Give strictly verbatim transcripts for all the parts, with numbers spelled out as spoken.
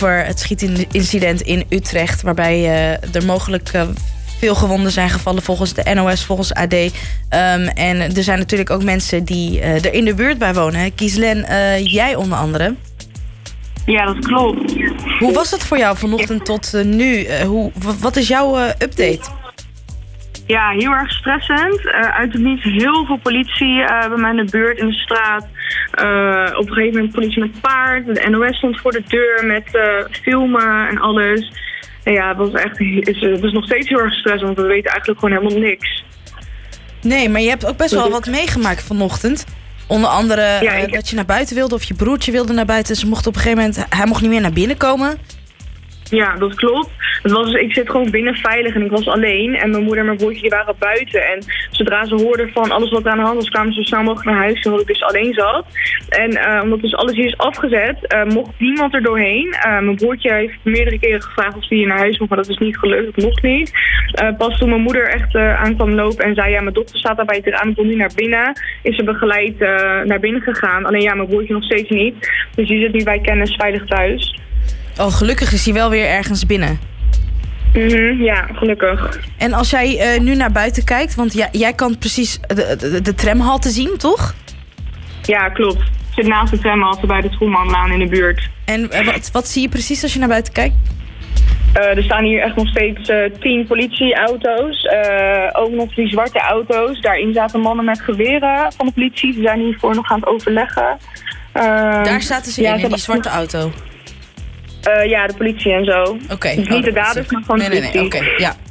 over het schietincident in Utrecht, waarbij uh, er mogelijk uh, veel gewonden zijn gevallen volgens de N O S, volgens A D. Um, en er zijn natuurlijk ook mensen die uh, er in de buurt bij wonen. Ghislaine, uh, jij onder andere. Ja, dat klopt. Hoe was het voor jou vanochtend tot uh, nu? Uh, hoe, w- wat is jouw uh, update? Ja, heel erg stressend. Uh, uit het niets heel veel politie uh, bij mij in de buurt, in de straat. Uh, op een gegeven moment politie met paard. De N O S stond voor de deur met uh, filmen en alles. En ja, het was echt, het is, het is nog steeds heel erg stressend, want we weten eigenlijk gewoon helemaal niks. Nee, maar je hebt ook best wel wat meegemaakt vanochtend. Onder andere ja, uh, dat je naar buiten wilde of je broertje wilde naar buiten. Ze mocht op een gegeven moment, hij mocht niet meer naar binnen komen. Ja, dat klopt. Het was, dus, ik zit gewoon binnen veilig en ik was alleen. En mijn moeder en mijn broertje die waren buiten. En zodra ze hoorden van alles wat er aan de hand was, kwamen ze zo snel mogelijk naar huis, omdat ik dus alleen zat. En uh, omdat dus alles hier is afgezet, uh, mocht niemand er doorheen. Uh, mijn broertje heeft meerdere keren gevraagd of hij hier naar huis mocht, maar dat is niet gelukt. Dat mocht niet. Uh, pas toen mijn moeder echt uh, aan kwam lopen en zei, ja, mijn dochter staat daar bij het raam, ik kon niet naar binnen, is ze begeleid uh, naar binnen gegaan. Alleen ja, mijn broertje nog steeds niet. Dus die zit nu bij kennis veilig thuis. Oh, gelukkig is hij wel weer ergens binnen. Mm-hmm, ja, gelukkig. En als jij uh, nu naar buiten kijkt, want jij, jij kan precies de, de, de tramhalte zien, toch? Ja, klopt. Ik zit naast de tramhalte bij de Schoenmanlaan in de buurt. En uh, wat, wat zie je precies als je naar buiten kijkt? Uh, er staan hier echt nog steeds uh, tien politieauto's. Uh, ook nog die zwarte auto's. Daarin zaten mannen met geweren van de politie. Ze zijn hiervoor nog aan het overleggen. Uh, Daar zaten ze ja, in, in die zwarte auto? Uh, ja, de politie en zo. Oké. Okay. Dus oh, niet de daders, maar gewoon nee, de politie. Nee, nee, oké, okay. Ja.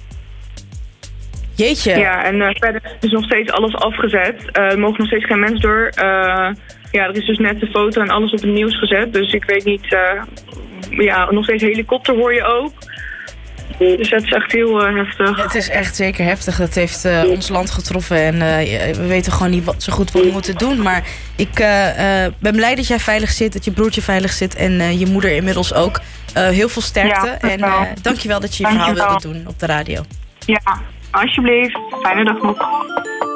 Jeetje. Ja, en uh, verder is nog steeds alles afgezet. Uh, er mogen nog steeds geen mensen door. Uh, ja, er is dus net de foto en alles op het nieuws gezet. Dus ik weet niet... Uh, ja, nog steeds helikopter hoor je ook. Dus dat is echt heel uh, heftig. Het is echt zeker heftig. Dat heeft uh, ons land getroffen. En uh, we weten gewoon niet wat, zo goed wat we moeten doen. Maar ik uh, uh, ben blij dat jij veilig zit. Dat je broertje veilig zit. En uh, je moeder inmiddels ook. Uh, heel veel sterkte. Ja, en uh, dankjewel dat je je verhaal wilde doen op de radio. Ja, alsjeblieft. Fijne dag nog.